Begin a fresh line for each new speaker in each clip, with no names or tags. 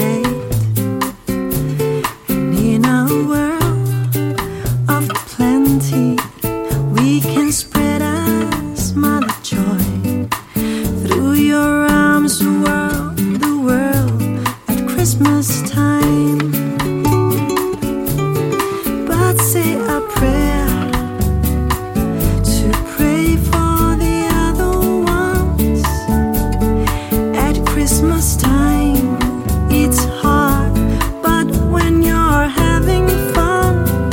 hate. And in a world of plenty, we can spread a smile of joy. Through your arms, the world at Christmas time. But say a prayer to pray for the other ones. At Christmas time, it's hard, but when you're having fun,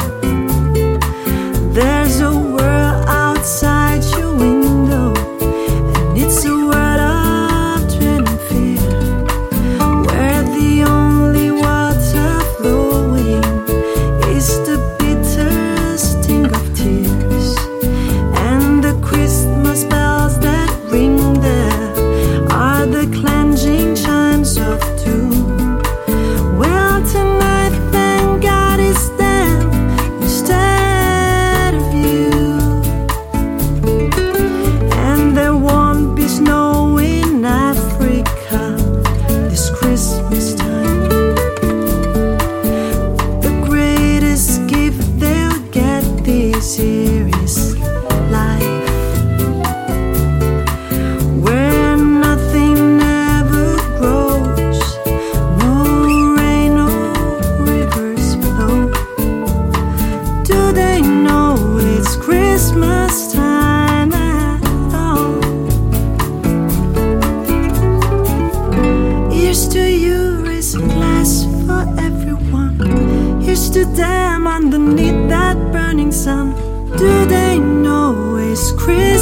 there's a world outside your window, and it's a world of dread and fear, where the only water flowing is the bitter sting of tears. And the Christmas bells that ring there are the clenching chimes of doom. Well, tonight, thank God it's them instead of you. And there won't be snow in Africa this Christmas time. The greatest gift they'll get this year is life, where nothing ever grows, no rain, no rivers flow. Do they know it's Christmas time at all? Here's to you is a glass for everyone. Here's to them underneath that burning sun. Do they know it's Christmas?